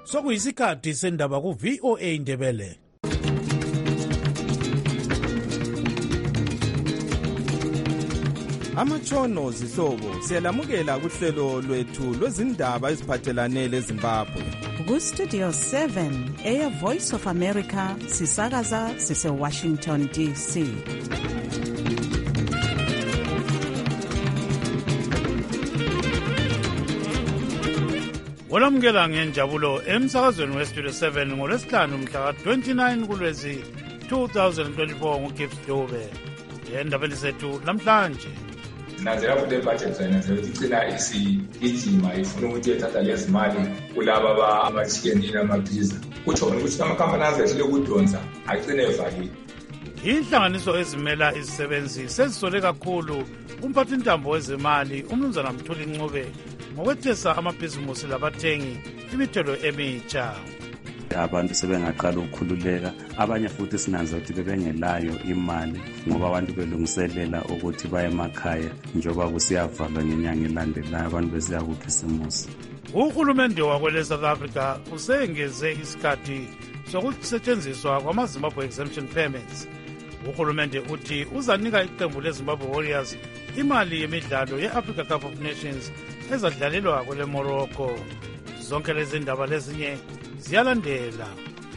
Sokuyisikhathi sendaba ku VOA Indebele. Amatshono zihlobo siyalamukela kuhlelo lwethu lwezindaba eziphathelane leZimbabwe. Ku-Studio 7 Air Voice of America sisakaza sise-Washington DC. Olamukela ngenjabulo emsakazweni we-Studio 7 ngolwesihlanu mhla ka-29 kuLwezi 2024 nguGibbs Dube. Endabeni zethu namhlanje. Sinanzela futhi ibudget sayinanzela ukuthi igcina isigijima ifuna ukuthi ethatha lezi mali kulaba ama-chicken namaphiza. Kutsho ukuthi amakhampani azehlele ukudonsa agcine evalile. Inhlanganiso ezimela izisebenzi sezisole kakhulu umphathintambo wezemali uMnumzana Mthuli Ncube ngokwethesa amabhizimusi labathengi imithelo emitsha. Abantu sebengaqala ukukhululeka, abanye futhi sinanza ukuthi bebengelayo imali ngoba abantu belungiselela ukuthi baye emakhaya njengoba kusiyavalwa ngenyanga elandelayo abantu besiya kukhisimusi. Uhulumende wakwele South Africa usengeze isikhathi sokusetshenziswa kwama-Zimbabwe Exemption Permits. Uhulumende uthi uzanika iqembu leZimbabwe Warriors imali yemidlalo ye-Africa Cup of Nations ezadlalelwa kwele Morocco. Zonke lezi ndaba lezinye ziyalandela.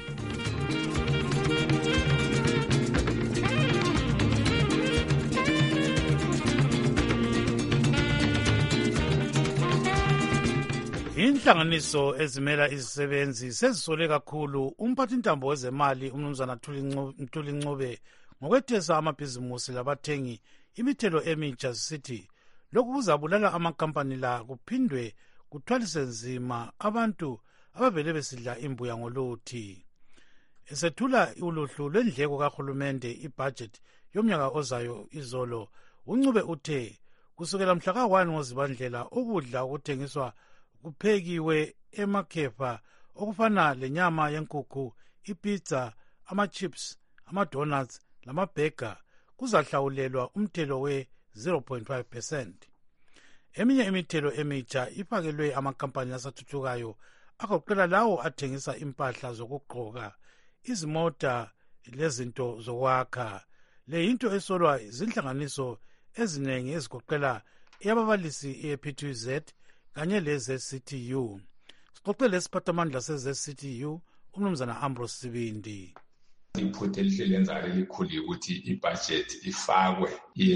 Inhlanganiso ezimela izisebenzi sezisole kakhulu umphathintambo wezemali uMnumzana Mthuli Ncube ngokwethesa amabhizimusi labathengi imithelo emitsha zisithi lokhu kuzabulala amakampani la kuphindwe kuthwalise nzima abantu abavele besidla imbuya ngoluthi. Esethula uluhlu lwendleko kahulumende ibudget yomnyaka ozayo izolo, uNcube uthe kusukela mhla ka-1 ngoZibandlela ukudla okuthengiswa kuphekiwe emakhefa okufana lenyama yenkukhu, ipizza, ama-chips, ama-donuts lamabhega kuzahlawulelwa umthelo we-0.5%. Eminye imithelo emitsha ifakelwe amakampani asathuthukayo agoqela lawo athengisa impahla zokugqoka, izimota lezinto zokwakha. Le yinto esolwa zinhlanganiso eziningi ezigoqela eyababalisi e-P2Z kanye le-ZCTU. Sixoxe lesiphathamandla se-ZCTU uMnumzana Ambrose Sibindi. Iphutha elihle lenzayo elikhulu ukuthi ibudget ifakwe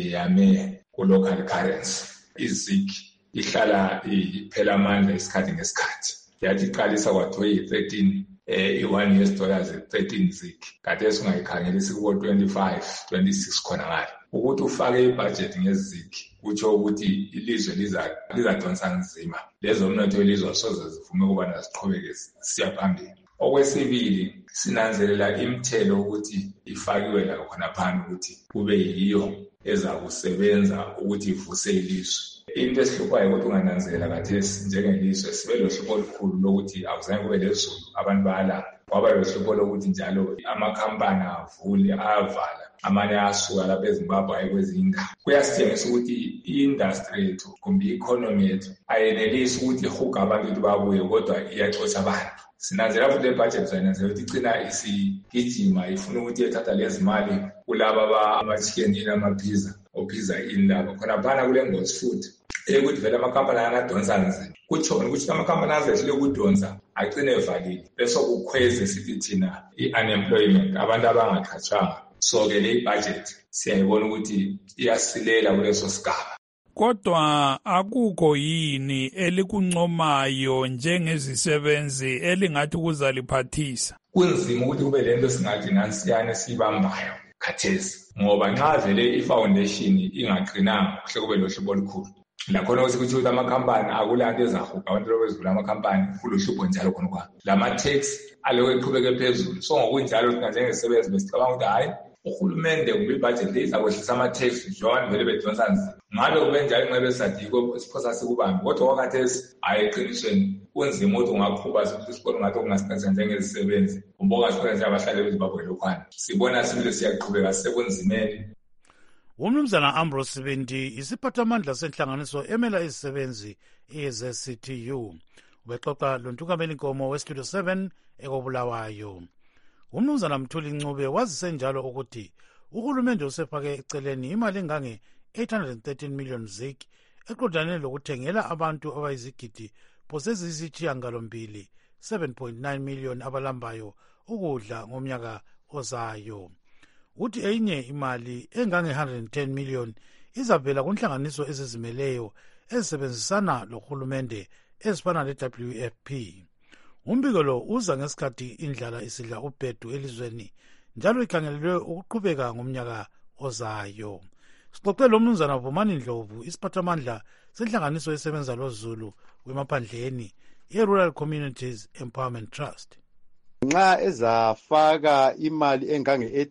iyame ku-local currency. Izigi ihlala iphela amandla isikhathi ngesikhathi. Yathi iqalisa kwathiwa yi-13 i-1 US dollars 13 zigi. Kade esingayikhangelisi kubo 25, 26 khona ngale. Ukuthi ufake ibudget ngezigi kutsho ukuthi ilizwe lizadonsa nzima. Lezo mnotho elizwe soze zivume ukubana ziqhubeke siya phambili. Okwesibili, sinanzelela imithelo ukuthi ifakiwe la khona phansi ukuthi kube yiyo ezakusebenza ukuthi ivuse ilizwe. Into esihluphayo ukuthi ungananzelela kathesi njengelizwe sibe lohlupho olukhulu lokuthi akuzange kube lezulu abantu bayalamba. Kwaba lohlupho lokuthi njalo amakhampani avule ayavala, amanye asuka lapha eZimbabwe aye kwezinye indawo. Kuyasitshengisa ukuthi i-industry yethu kumbe i-economy yethu ayenelisi ukuthi ihuga abantu ukuthi babuye kodwa iyaxosha abantu. Sinanzela futhi ibudget sayinanzela ukuthi igcina isigijima ifuna ukuthi ethatha lezi mali kulaba ama-chicken namaphiza ophiza indaba khona phana kule ngozi futhi ukuthi vele amakampani angadonsa nzima. Kutshona ukuthi amakampani azehlele ukudonsa agcine evalile bese kukhweze sithi thina i-unemployment abantu abangaqhatshwanga. So-ke le budget siyayibona ukuthi iyasilela kuleso sigaba. Kodwa akukho yini elikuncomayo njengezisebenzi elingathi kuzaliphathisa? Kunzima ukuthi kube lento singathi nansiyane sibambayo khathesi ngoba nxa vele i-foundation ingaqinanga kuhle kube lohlupho olukhulu. Lakhona ukuthi amakhampani akulanto ezahuga abantu bezivula amakhampani kulohlupho njalo khona kwa. Lama-tax aloku eqhubeke phezulu. So ngokunjalo thina njengezisebenzi besicabanga ukuthi hayi uhulumende kumbe ibudget le izakwehlisa ama-tax njengoba vele bedonsa nzima. Ngabe kube njalo nxa besathi siphosa sikubambe kodwa kwakhathesi hayi eqinisweni kunzima ukuthi ungaqhuba sibone ngathi okungasikhathisa njengezisebenzi kumbe ongasikhathisa njengabahlali beZimbabwe lokhwana. Sibona sibile siyaqhubeka sisekunzimeni. UMnumzana Ambrose Sibindi isiphathamandla senhlanganiso emela izisebenzi e-ZCTU. ubexoxa lontukameli nkomo westudio 7 ekobulawayo. Umnumzana Mthuli Ncube wazise njalo ukuthi uhulumende usefake eceleni imali engange 813 million zik eqondane lokuthengela abantu abayizigidi posezisithiyangalombili 7.9 million abalambayo ukudla ngomnyaka ozayo. Uthi enye imali engange 110 million izavela kunhlanganiso ezizimeleyo ezisebenzisana lohulumende ezifana le-WFP. Umbiko lo uza ngesikhathi indlala isidla ubhedu elizweni njalo ikhangelelwe ukuqhubeka ngomnyaka ozayo. Sixoxe lo Mnumzana Vumani Ndlovu, isiphathamandla senhlanganiso esebenza loZulu wemaphandleni i-Rural Communities Empowerment Trust. Nxa ezafaka imali engange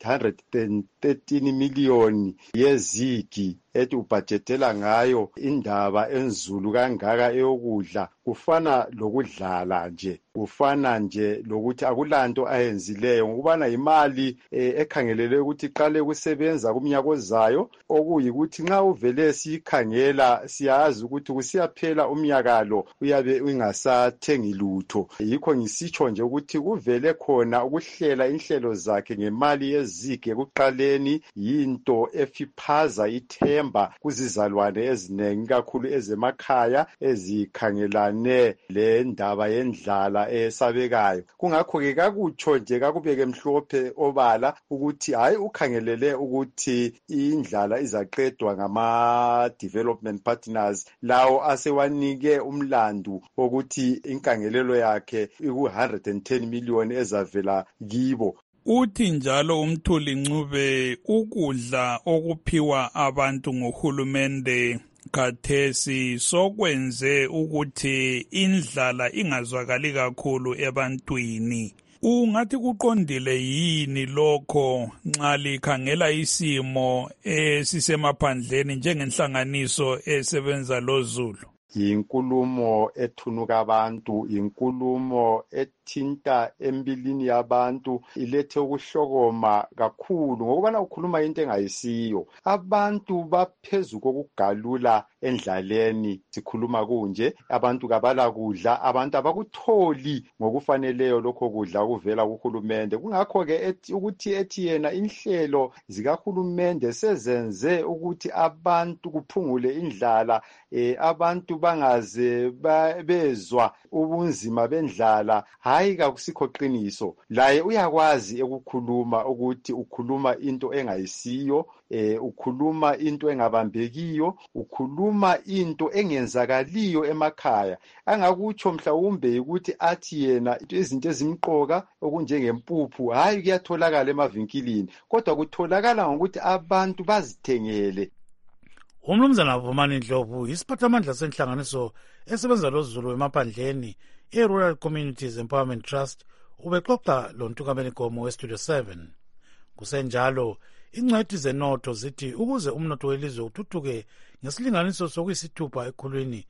813 million yezigi ethi ubhajetela ngayo indaba enzulu kangaka eyokudla, kufana lokudlala nje, kufana nje lokuthi akulanto ayenzileyo ngokubana imali ekhangelelwe ukuthi iqale kusebenza kumnyaka ozayo, okuyikuthi nxa uvele sikhangela siyazi ukuthi kusiyaphela umnyaka lo uyabe ungasathengi lutho. Yikho ngisitsho nje ukuthi kuvele khona ukuhlela inhlelo zakhe ngemali yezigi ekuqaleni yinto efiphaza ithemba kuzizalwane ezinengi kakhulu ezemakhaya ezikhangelane le ndaba yendlala esabekayo. Kungakho-ke kakutsho nje kakubeke mhlophe obala ukuthi hayi ukhangelele ukuthi indlala izaqedwa ngama-development partners lawo asewanike umlandu wokuthi inkangelelo yakhe iku-110 million ezavela kibo. Uthi njalo uMthuli Ncube ukudla okuphiwa abantu ngohulumende khathesi sokwenze ukuthi indlala ingazwakali kakhulu ebantwini. Ungathi kuqondile yini lokho nxa likhangela isimo esisemaphandleni njengenhlanganiso esebenza loZulu? Yinkulumo ethunuka abantu, inkulumo ethinta embilini yabantu, ilethe ukuhlokoma kakhulu ngokubana ukhuluma into engayisiyo. Abantu baphezu kokugalula endlaleni, sikhuluma kunje, abantu kabala kudla, abantu abakutholi ngokufaneleyo lokho kudla okuvela kuhulumende. Kungakho-ke ukuthi ethi yena inhlelo zikahulumende sezenze ukuthi abantu kuphungule indlala, abantu bangaze bezwa ubunzima bendlala. Hayi kakusikho qiniso. Laye uyakwazi ukukhuluma ukuthi ukhuluma into engayisiyo, ukhuluma into engabambekiyo, ukhuluma into engenzakaliyo emakhaya. Angakutsho mhlawumbe ukuthi athi yena izinto ezimqoka okunjengempuphu hayi kuyatholakala emavinkilini, kodwa kutholakala ngokuthi abantu bazithengele. Umnumzana Vumani Ndlovu, isiphathamandla senhlanganiso esebenza loZulu emaphandleni i-Rural Communities Empowerment Trust, ubexoxa lontukameli nkomo westudio 7. Kusenjalo, ingcwethi zenotho zithi ukuze umnotho welizwe uthuthuke ngesilinganiso sokuyisithupha ekhulwini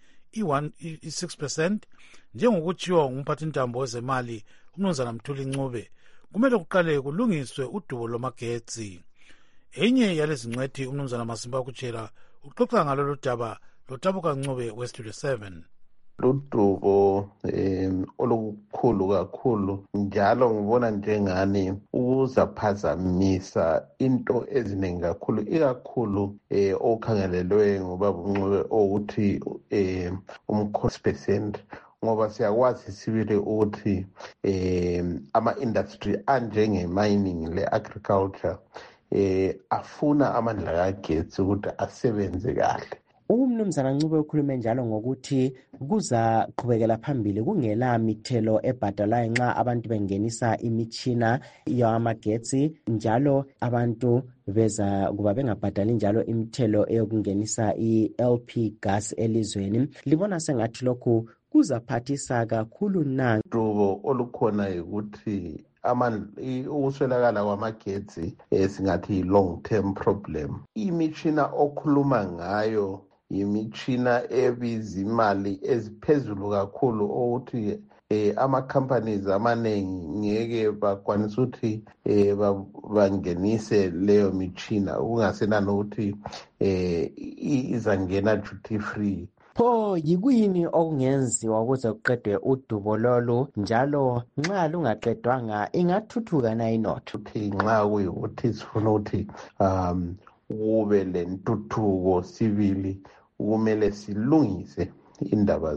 i-6%, njengokutshiwo ngumphathintambo wezemali uMnumzana Mthuli Ncube, kumele kuqale kulungiswe udubo lwamagetsi. Enye yalezi ngcwethi uMnumzana Masimba Kutshela uxoxa ngalolu daba loTabuka Ncube westudio 7. Ludubo olukhulu kakhulu, njalo ngibona njengani ukuzaphazamisa into eziningi kakhulu, ikakhulu okhangelelwe ngoba Ncube ukuthi um-6%, ngoba siyakwazi sibili ukuthi ama-industry anjenge-mining le-agriculture afuna amandla kagetsi ukuthi asebenze kahle. Umnumzana Ncube ukhulume njalo ngokuthi kuza qhubekela phambili kungela mithelo ebhadalayo nxa abantu bengenisa imitshina yamagetsi, njalo abantu beza kuba bengabhadali njalo imithelo eyokungenisa i-LP gas elizweni. Libona sengathi lokhu kuzaphathisa kakhulu na? Udubo olukhona ukuthi ukuswelakala kwamagetsi singathi long term problem. Imitshina okhuluma ngayo imitshina ebiza imali eziphezulu kakhulu ukuthi ama-companies amanengi ngeke bakwanisa ukuthi bangenise leyo mitshina, kungasenani ukuthi izangena duty free. Pho yikuyini okungenziwa ukuze kuqedwe udubo lolu njalo nxa lungaqedwanga ingathuthuka na inotho? Nxa kuyikuthi sifuna ukuthi kube lentuthuko sibili kumele silungise indaba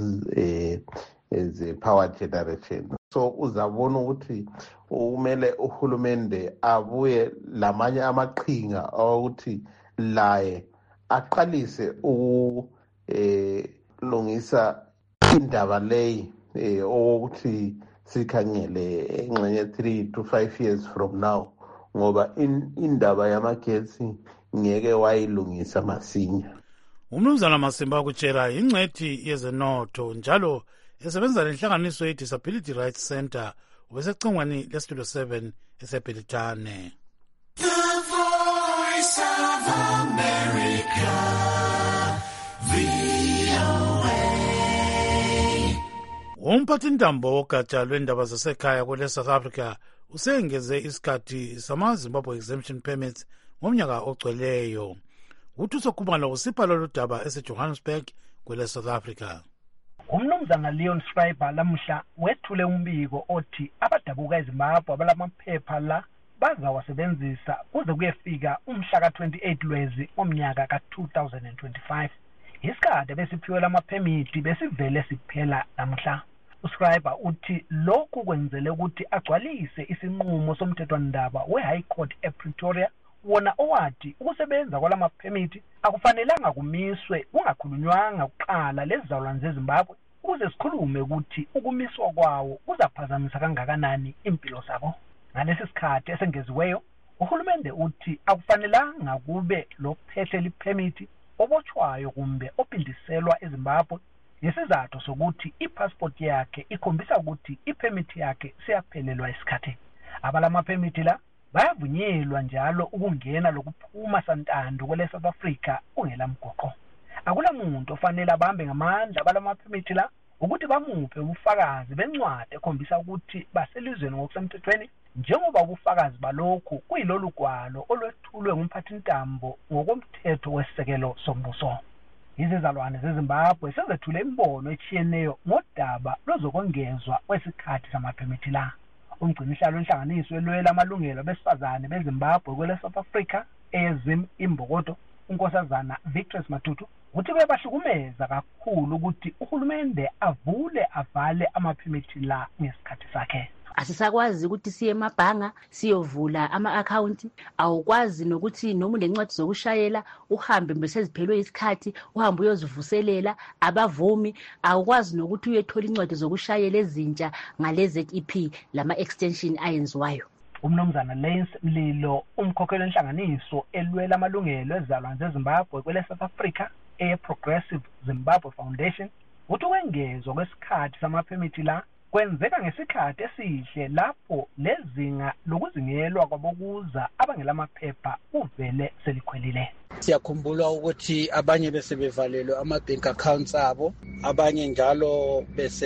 ze-power generation. So uzabona ukuthi kumele uhulumende abuye lamanye amaqhinga ukuthi laye aqalise lungisa indaba leyi ukuthi sikhangele engxenye 3 to 5 years from now ngoba indaba yamagetsi ngeke wayilungisa masinya. Umnumzana Masimba kutshela ingcwethi yezenotho njalo esebenza lenhlanganiso ye-Disability Rights Center ubesecingweni lestudio 7 eseBhelitane. The Voice of America, VOA. Umphathintambo wogatsha lwendaba zasekhaya kwele South Africa usengeze isikhathi sama-Zimbabwe Exemption Permits ngomnyaka ogcweleyo. UThuso Khumalo usipha lolu daba eseJohannesburg kwele South Africa. Umnumzana Leon Schreiber lamuhla wethule umbiko othi abadabuka eZimbabwe abalamaphepha la bazawasebenzisa kuze kuyefika umhla ka-28 Lwezi omnyaka ka-2025. Isikhathi besiphiwe lamaphemithi besivele siphela namuhla. uSchreiber uthi lokhu kwenzele ukuthi agcwalise isinqumo somthethwandaba we-High Court ePretoria wona owathi ukusebenza kwalamaphemithi akufanelanga kumiswe kungakhulunywanga kuqala lezizalwane zeZimbabwe ukuze sikhulume ukuthi ukumiswa kwawo kuzaphazamisa kangakanani impilo zabo. Ngalesi sikhathi esengeziweyo uhulumende uthi akufanelanga kube lophethe liphemithi obotshwayo kumbe opindiselwa eZimbabwe ngesizathu sokuthi ipassport yakhe ikhombisa ukuthi iphemithi yakhe siyaphelelwa isikhathi. Abalamaphemithi la bayavunyelwa njalo ukungena lokuphuma santando kwele South Africa ungela mgoqo. Akula muntu ofanele abambe ngamandla abalamaphemithi la ukuthi bamuphe ubufakazi bencwadi ekhombisa ukuthi baselizweni ngokusemthethweni njengoba ubufakazi balokhu kuyilolu gwalo olwethulwe ngumphathintambo ngokomthetho wesisekelo sombuso. Izizalwane zeZimbabwe sezethule imbono etshiyeneyo ngodaba lozokongezwa kwesikhathi samaphemithi la. Umgcinisihlalo wenhlanganiso elwela amalungelo abesifazane beZimbabwe kwele South Africa eYezim Imbokodo unkosazana Victor Matutu uthi kuyabahlukumeza kakhulu ukuthi uhulumende avale amaphemithi la ngesikhathi sakhe. Asisakwazi ukuthi siye emabhanga siyovula ama-account, awukwazi nokuthi noma unencwadi zokushayela uhambe beseziphelwe isikhathi uhambe uyozivuselela abavumi, awukwazi nokuthi uyethola incwadi zokushayela ezintsha ngale ZEP lama-extension ayenziwayo. Umnumzana Lance Mlilo umkhokheli wenhlanganiso elwela amalungelo ezizalwane zeZimbabwe kwele South Africa Progressive Zimbabwe Foundation uthi ukwengezwa kwesikhathi samaphemithi la kwenzeka ngesikhathi esihle lapho lezinga lokuzingelwa kwabokuza abangelamaphepha uvele selikhwelile. Siyakhumbula ukuthi abanye besebevalelwe ama-bank accounts abo, abanye njalo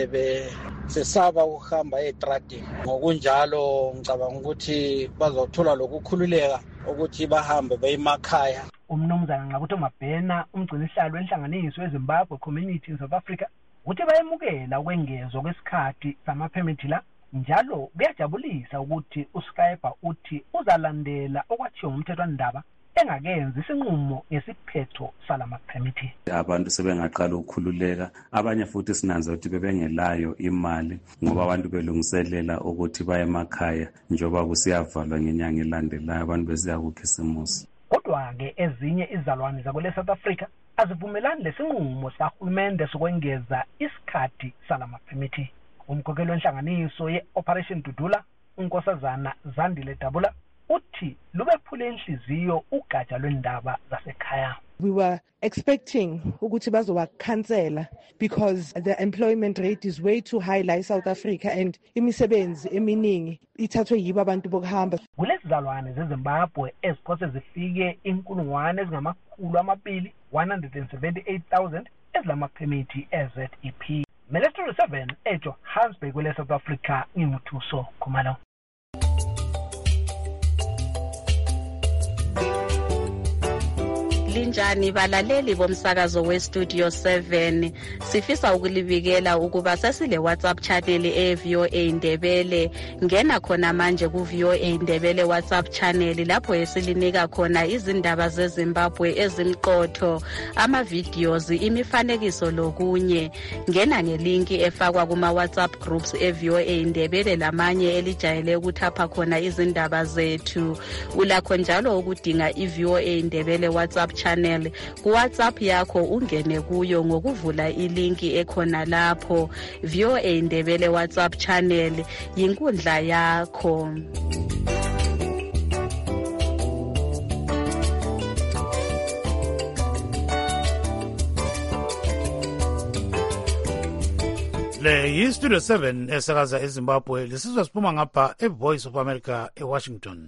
besesaba ukuhamba etradini. Ngokunjalo ngicabanga ukuthi bazothola lokukhululeka ukuthi bahambe bayemakhaya. Umnumzana Nqabuthi Mabhena umgcinisihlalo wenhlanganiso weZimbabwe Community in South Africa uthi bayemukela ukwengezwa kwesikhathi samaphemithi la njalo kuyajabulisa ukuthi uSchreiber uthi uzalandela okwathiwa ngumthethwandaba engakenzi isinqumo ngesiphetho salamaphemithi. Abantu sebengaqala ukukhululeka, abanye futhi sinanza ukuthi bebengelayo imali ngoba abantu belungiselela ukuthi baye emakhaya njengoba kusiyavalwa ngenyanga elandelayo abantu besiya kukhisimusi. Kodwa-ke ezinye izalwane zakwele South Africa azivumelani lesinqumo sahulumende sokwengeza isikhathi salamaphemithi. Umkhokheli wenhlanganiso ye-Operation Dudula unkosazana Zandile Dabula uthi lubephule inhliziyo ugatsha lwendaba zasekhaya. We were expecting ukuthi bazowakhansela because the employment rate is way too high la South Africa and imisebenzi eminingi ithathwe yibo abantu bokuhamba. Kulezi zalwane zeZimbabwe eziphose zifike 2,278,000 ezilamaphemithi eZEP. Melestro 7 eJohannesburg kwele South Africa ngimuthuso Khumalo. Linda Linjani balaleli bomsakazo weStudio 7. Sifisa ukulibikela ukuba sesile WhatsApp channel eVOA Indebele. Ngena khona manje kuVOA Indebele WhatsApp channel lapho esilinika khona izindaba zeZimbabwe ezimqotho, ama-videos, imifanekiso lokunye. Ngena ngelinki efakwa kuma WhatsApp groups eVOA Indebele lamanye elijayele ukuthapha khona izindaba zethu. Ulakho njalo ukudinga iVOA Indebele WhatsApp channel ku WhatsApp yakho, ungene kuyo ngokuvula ilinki ekhona lapho. VOA Indebele WhatsApp channel yinkundla yakho. Le yiStudio 7 esakaza eZimbabwe, lesizwe siphuma ngapha eVoice of America eWashington.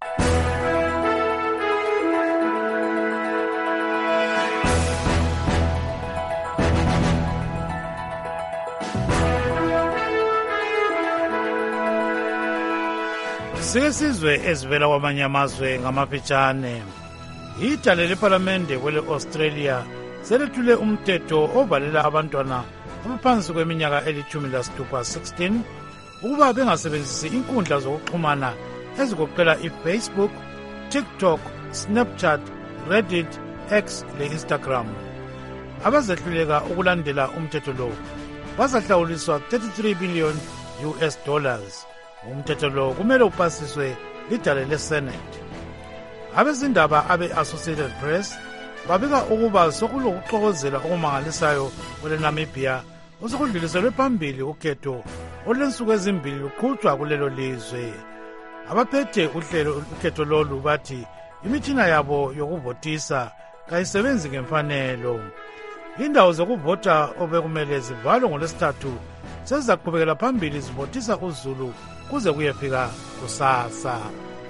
Sike sizwe ezivela kwamanye amazwe ngamafitshane. Ijale lePhalamende kwele Australia selethule umthetho ovalela abantwana abaphansi kweminyaka eli-16 ukuba bengasebenzisi inkundla zokuxhumana ezigoqela iFacebook, TikTok, Snapchat, Reddit, X le-Instagram. Abazehluleka ukulandela umthetho lo bazahlawuliswa $33 billion. Umthetho lo kumele upasiswe lidale leSenate. Abezindaba abe-Associated Press babika ukuba sokulokuxokozela okumangalisayo kweleNamibia osekudluliselwe phambili ukhetho olensuku ezimbili luqhutshwa kulelo lizwe. Abaphethe ukhetho lolu bathi imitshina yabo yokuvotisa kayisebenzi ngemfanelo. Indawo zokuvota obekumele zivalwe ngoLwesithathu sezizaqhubekela phambili zivotisa uZulu kuze kuyefika kusasa.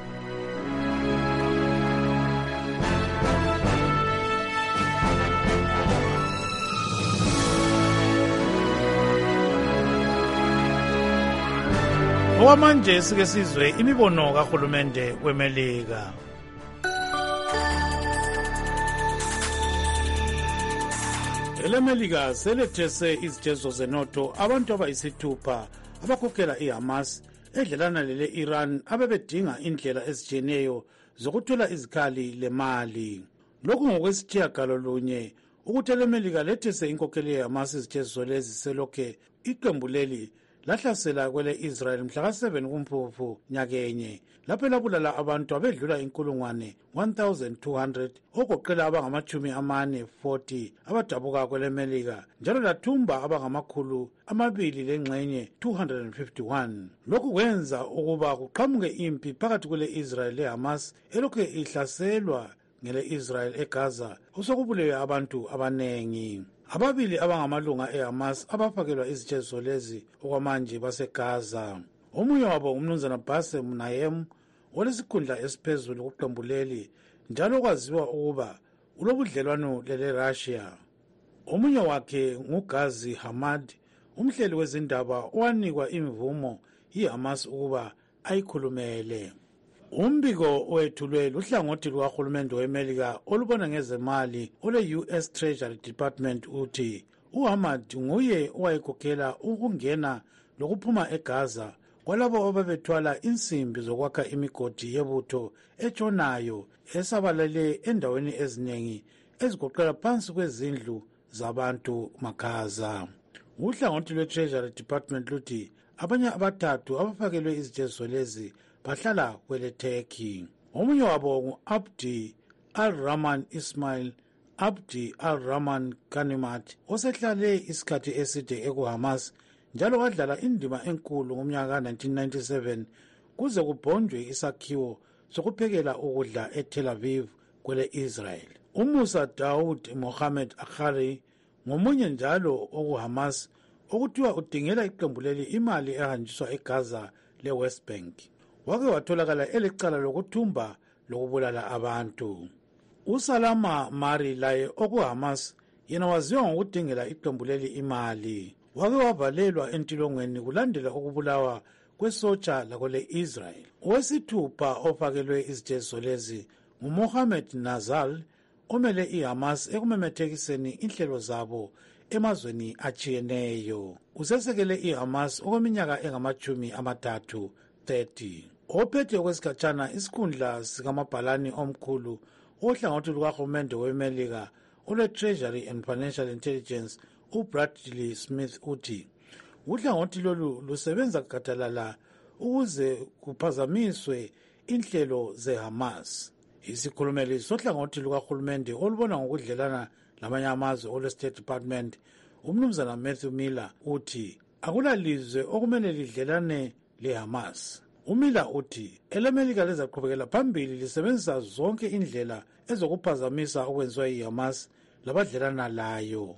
Okwamanje sike sizwe imibono kahulumende weMelika. EleMelika selethese izitezo zenotho abantu abayisithupha abakhokhela iHamas edlelana lele-Iran abebedinga indlela ezitshiyeneyo zokuthola izikhali lemali. Lokhu ngokwesitshiyagalolunye ukuthi eleMelika lethese inkokheli yeHamas izitezo lezi selokhe iqembu leli lahlasela kwele Israel mhla ka-7 kuMfumfu nyakenye lapho elabulala abantu abedlula 1,200 ogoqela abangama-40 abadabuka kwele Melika, njalo lathumba abangama-251. Lokhu kwenza ukuba kuqhamuke impi phakathi kwele Israel leHamas elokhu ihlaselwa ngele Israel eGaza osokubulewe abantu abanengi. Ababili abangamalunga eHamas abafakelwa izitezo lezi okwamanje baseGaza. Omunye wabo umnumzana Bassem Naim olesikhundla esiphezulu kuqembu leli njalo kwaziwa ukuba ulobudlelwano lele-Russia. Omunye wakhe nguGhazi Hamad, umhleli wezindaba owanikwa imvumo iHamas ukuba ayikhulumele. Umbiko owethulwe luhlangothi lukahulumende weMelika olubona ngezemali ole-US Treasury Department uthi uHamad nguye owayekhokhela ukungena lokuphuma eGaza kwalabo ababethwala insimbi zokwakha imigodi yebutho etshonayo esabalele endaweni eziningi ezigoqela phansi kwezindlu zabantu maKhaza. Uhlangothi lwe-Treasury Department luthi abanye abathathu abafakelwe izitezo lezi bahlala kwele Turkey. Omunye wabo ngu-Abdi al-Rahman Ismail Abdi al-Rahman Ganimat osehlale isikhathi eside ekuHamas njalo wadlala indima enkulu ngomnyaka ka-1997 kuze kubhonjwe isakhiwo sokuphekela ukudla eTel Aviv kwele Israel. UMusa Daoud Mohammed Akhari ngomunye njalo okuHamas okuthiwa udingela iqembu leli imali ehanjiswa eGaza le-West Bank. Wake watholakala elecala lokuthumba lokubulala abantu. USalama Mari laye okuHamas yena waziwa ngokudingela iqembu leli imali. Wake wavalelwa entilongweni kulandela ukubulawa kwesotsha lakwele Israel. Owesithupha ofakelwe izitezo lezi nguMohammed Nazal omele iHamas ekumemethekiseni inhlelo zabo emazweni achiyeneyo. Usesekele iHamas okweminyaka engama-30. Ophethe okwesikhatshana isikhundla sikamabhalani omkhulu ohlangothi lukahulumende weMelika olwe-Treasury and Financial Intelligence uBradley Smith uthi uhlangothi lolu lusebenza gadalala ukuze kuphazamiswe inhlelo zeHamas. Isikhulumeli sohlangothi lukahulumende olubona ngokudlelana lamanye amazwe olwe-State Department umnumzana Matthew Miller uthi akulalizwe okumele lidlelane leHamas. uMiller uthi elemelika lizaqhubekela phambili lisebenzisa zonke indlela ezokuphazamisa okwenziwa yiHamas labadlelana layo.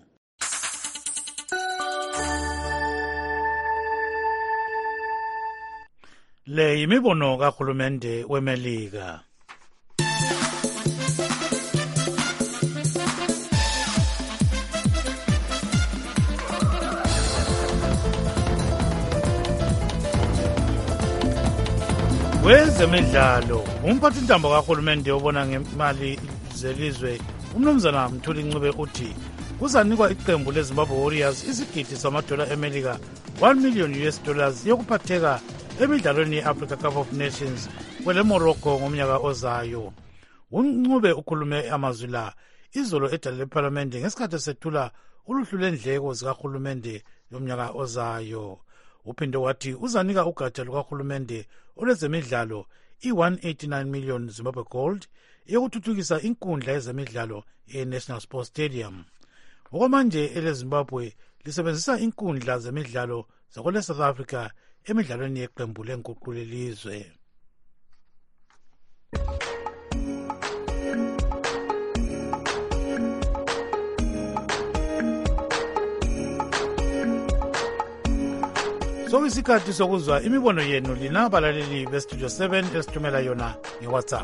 Le yimibono kahulumende weMelika. Kwezemidlalo, umphathintambo kahulumende obona ngemali zelizwe umnumzana Mthuli Ncube uthi kuzanikwa iqembu leZimbabwe Warriors isigidi $1 eMelika $1 million yokuphatheka emidlalweni ye-Africa Cup of Nations kwele Morocco ngomnyaka ozayo. uNcube ukhulume amazwi la izolo edale leParliament ngesikhathi esethula uluhlu lendleko zikahulumende yomnyaka ozayo. Uphinde wathi uzanika ugatsha lukahulumende olwezemidlalo i-189 million Zimbabwe gold yokuthuthukisa inkundla yezemidlalo ye-National Sports Stadium. Okwamanje eleZimbabwe lisebenzisa inkundla zemidlalo zakwele South Africa emidlalweni yeqembu lenguqulo lelizwe. Sokuyisikhathi sokuzwa imibono yenu lina abalaleli beStudio 7 esithumela yona ngeWhatsApp.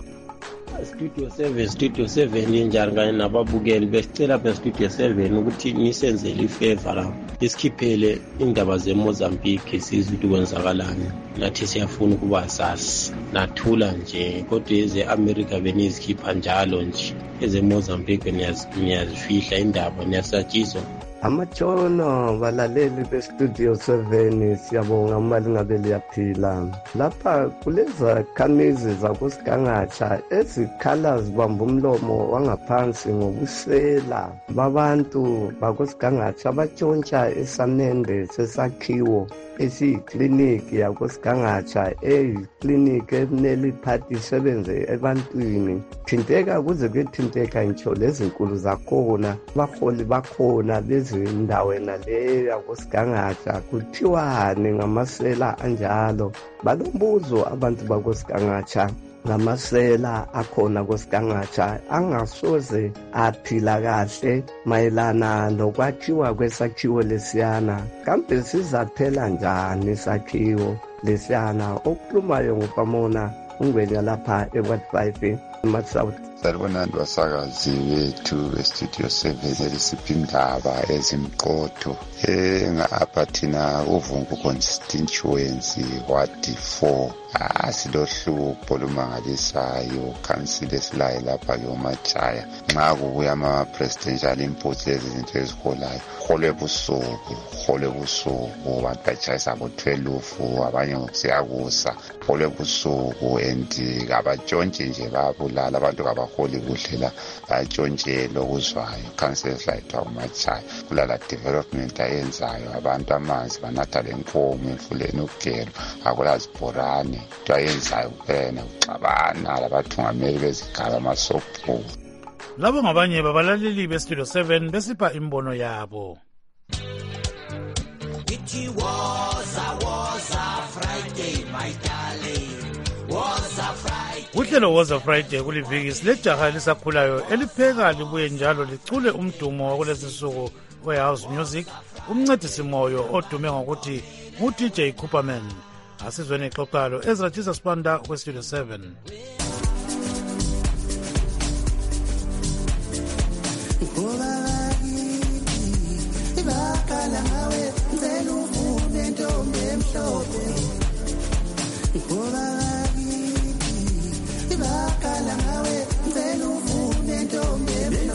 Studio 7 njani kanye nababukeli besicela beStudio 7 ukuthi nisenzele ifavor la isikhiphele indaba zeMozambique sizwe ukuthi kwenzakalani. Nathi siyafuna ukuba sazi nathula nje kodwa eze-America benizikhipha njalo nje eze-Mozambique niyazifihla indaba niyasatshizwa. Amatshono balaleli beStudio 7 siyabonga mali ngabe liyaphila. Lapha kuleza khamizi zakusigangatsha ezikhala zibamba umlomo wangaphansi ngobusela babantu bakusigangatsha batshontsha esamende sesakhiwo esiyikliniki yakusigangatsha eyikliniki ekumele iphathi isebenze ebantwini. Thinteka kuze kuyethinteka ngitsho lezinkulu zakhona abaholi bakhona bezindaweni leyo yakusigangatsha kuthiwani ngamasela anjalo. Balombuzo abantu bakusigangatsha ngamasela akhona kusigangatsha angasoze aphila kahle mayelana nokwakhiwa kwesakhiwo lesiyana. Kambe sizaphela njani isakhiwo lesiyana? Okukhulumayo ngupamona ungwenya lapha e-Ward 5 South. Salibonani basakazi wethu eStudio 7 elisipha indaba ezimqotho ngapha thina uVungu constituency Ward 4 silohlupho lumangalisayo council esilayo lapha yoMachaya nxa kubuya ama-presidential inputs lezi zinto eziholayo holwe busuku abantu batshayisa bo-12 abanye ngokusiyakusa holwe busuku and kabatshontshe nje bayabulala abantu kabaholi kuhle la batshontshele okuzwayo council esilayo uMachaya kulala development ayenzayo abantu amanzi banatha lenkomo emfuleni ukugero akulazibhorane into ayenzayo kuphela uxabana labathungameli bezigaba amasobhu. Labo ngabanye babalaleli beStudio 7 besipha imbono yabo. It was a Friday, my darling. Was a Friday. Uhlelo was a Friday kuliviki silejaha elisakhulayo elipheka libuye njalo licule umdumo wakulesisuku we-house music umncedisi moyo odume ngokuthi uDJ Cooperman. Asizweni ixoxalo Ezra Jesus Panda kweStudio 7. Ibakala ngawe ngicela uvume ntombi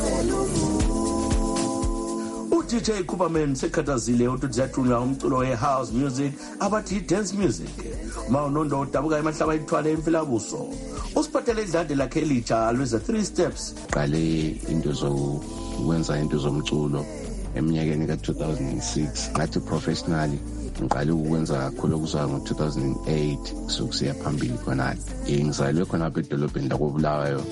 DJ Cooperman sekhathazile ukuthi ziyathunywa umculo we-house music abathi i-dance music. Uma unondo udabuka emahlaba ithwale emfilabuso usiphathele idlade lakhe elitsha lweze 3 steps. Qale into zokwenza into zomculo eminyakeni ka-2006 ngathi professionally ngiqale ukwenza kakhulu okusuka ngo-2008 sokusiya phambili khonale. Ngizalelwe khonapha edolobheni lakoBulawayo.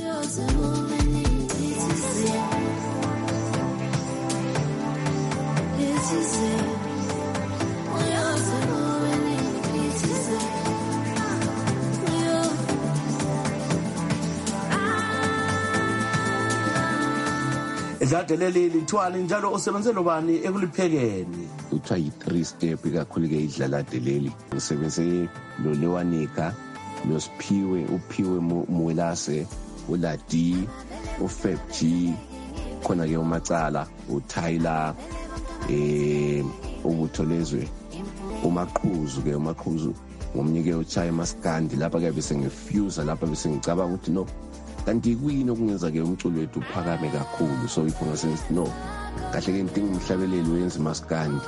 Idlade leli lithwala njalo usebenze lobani ekuliphekeni. Kuthiwa yi-3 step ikakhulu-ke idlalade leli. Ngisebenze lo Lewanika, lo Siphiwe, uPhiwe Mwelase, uLadi, uFab G, khona-ke uMacala, uTyler, uButholezwe, uMaqhuzu-ke umaqhuzu ngomnike uChaya Maskandi. Lapha-ke bese ngifuse lapha bese ngicabanga ukuthi no kanti kuyini okungenza-ke umculo wethu uphakame kakhulu. So if ungasensi no kahle-ke ntinga umhlabeleli wenza uMaskandi.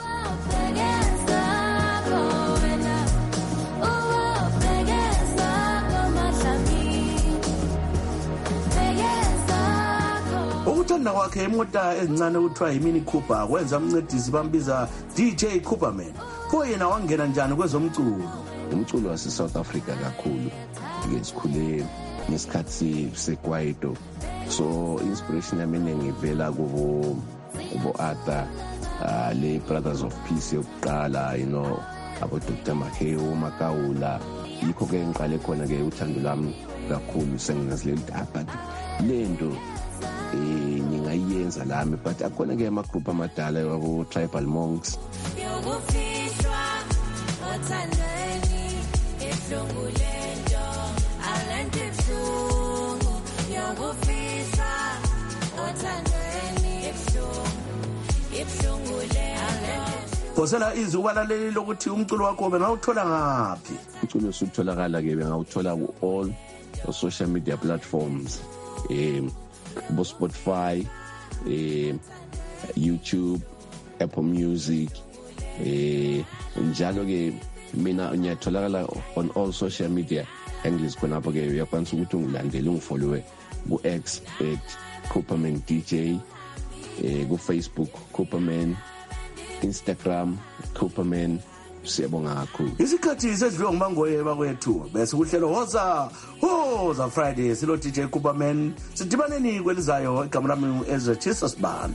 Ukuthanda kwakhe imota ezincane kuthiwa yimini Cooper kwenza umncedisi bambiza DJ Cooperman. Pho yena wangena njani kwezomculo? Umculo wase-South Africa kakhulu ke sikhule ngesikhathi sekwaito, so inspiration yami ngivela kubo Arthur, le Brothers of Peace yokuqala, you know, abo Dr. Maheo Makawula. Yikho-ke ngiqale khona-ke uthando lami kakhulu sengingazilela ukuthi but lento ngingayenza lami, but akhona-ke amagroup amadala wabo Tribal Monks. Phosela izwi ubalaleli lokuthi umculo wakho bengawuthola ngaphi? Umculo usutholakala-ke bengawuthola ku-all social media platforms, bo Spotify, YouTube, Apple Music, njalo-ke mina ngiyatholakala on all social media handles khonapho-ke uyakwanisa ukuthi ungilandele ungifollowe ku-X @Cooperman DJ, ku-Facebook Cooperman, Instagram Cooperman. Siyabonga kakhulu. Isikhathi sedliwe ngumangoye bakwethu bese kuhlelo Woza Friday silo DJ Cooperman. Sidibaneni kwelizayo igama lami Ezra Jesus Banda.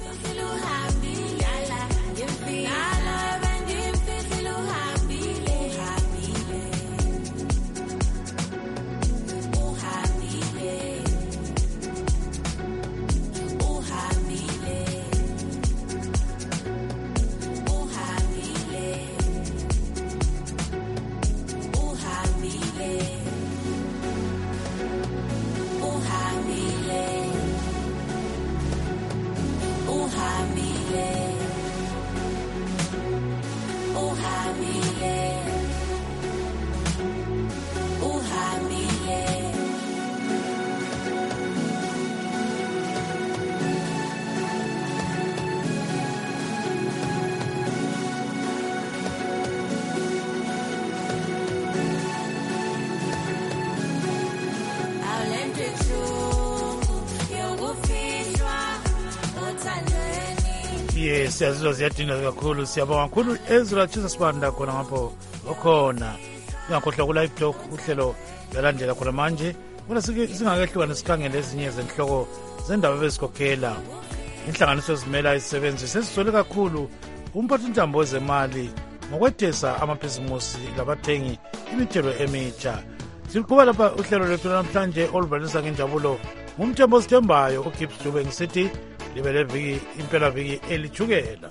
Yes, siyazizwa ziyadinga kakhulu. Siyabonga kakhulu Ezra Jesus Banda khona ngapho okhona. Ngakhohlwa ku live talk uhlelo yalandela khona manje. Bona singakehlukana sikhangele ezinye zenhloko zendaba bezikhokhela. Inhlanganiso ezimela isebenzi sesizwele kakhulu umphathintambo wezemali ngokwethesa amabhizimusi labathengi imithelo emitsha. Siluqhuba lapha uhlelo lwethu namhlanje oluvalisa ngenjabulo ngumthembo sithembayo uGibbs Dube ngisithi libele viki impela viki elichukela.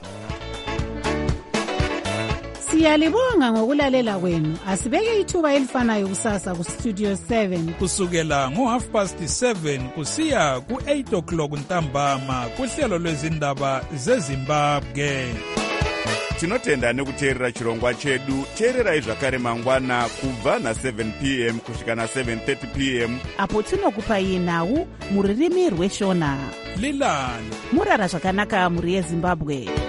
Siyalibonga ngokulalela kwenu. Asibeke ithuba elifanayo kusasa ku Studio 7 kusukela ngo7:30 kusiya ku8 o'clock ntambama kuhlelo lwezindaba zeZimbabwe. Tinotenda nekuteerera chirongwa chedu. Teererai zvakare mangwana kubva na7 p.m. kusvika na7:30 p.m. apo tinokupai nhau muririmi rweshona. Lilani murara zvakanaka muri yeZimbabwe.